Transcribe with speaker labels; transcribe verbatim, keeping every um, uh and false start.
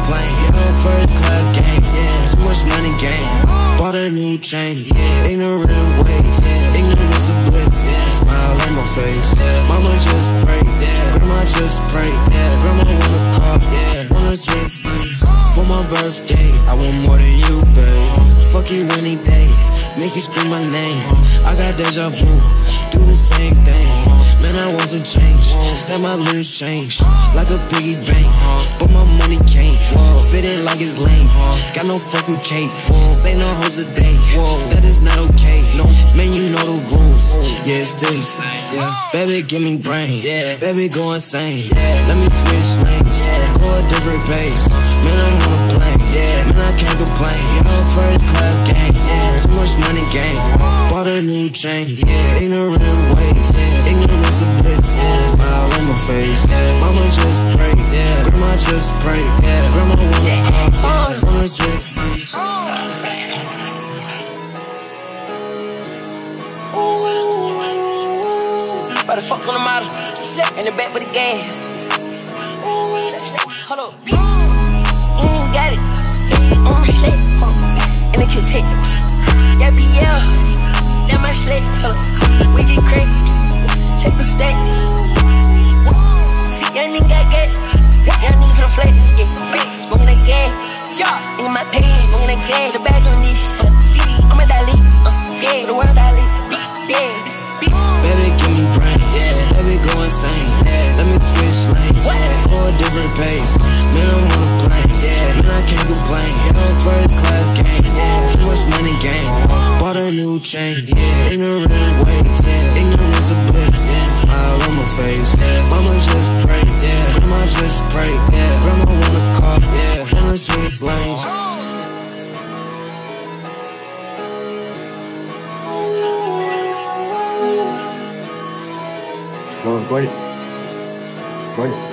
Speaker 1: complain. Yeah, first class game, yeah, too much money gain. Bought a new chain, yeah, ignorant ways, yeah, ignorance is bliss, yeah, smile on my face, yeah, mama just pray, yeah, grandma just pray, yeah, grandma want a car, yeah, wanna switch things. For my birthday, I want more than you, babe. Fuck you any day, make you scream my name. I got deja vu, do the same thing. Man, I wasn't changed, step my loose change like a piggy bank, but my money can't fit it like it's lame. Got no fucking cake, say no hoes a day, that is not okay. No, man, you know the rules, yeah, it's still the same. Yeah, baby, give me brain, yeah, baby, go insane. Yeah, let me switch lanes, go a different pace. Man, I'm on a plane, yeah, man, I can't complain. Yeah, first class game, yeah, too much money gain. Bought a new chain, yeah, ignorant ways, yeah, ignorance is bliss, yeah, smile on my face, yeah, mama just pray, yeah, grandma just pray, yeah, grandma want a car, yeah, wanna switch things.
Speaker 2: By the fuck on the model, in the back with the gas. Hold up, you ain't got it. On my sled, in the kitchen. That B L, that my sled. We get cracked, check the stack. Young nigga got gas, young nigga from the flat. Yeah, smoking that gas. In my pants, smoking that gas. The bag on this, I'm a Dali. Yeah, the world Dali. Yeah.
Speaker 1: Baby, give me brain, yeah, baby, go insane, yeah, let me switch lanes, yeah, go a different pace. Man, I'm on a plane, yeah, man, I can't complain. Yeah, first class game, yeah, too much money gain. Bought a new chain, yeah, ignorant ways, yeah, ignorance is bliss, yeah, smile on my face, yeah, mama just pray, yeah, grandma just pray, yeah, grandma want a car, yeah, wanna switch lanes.
Speaker 3: Go, go ahead. Go ahead.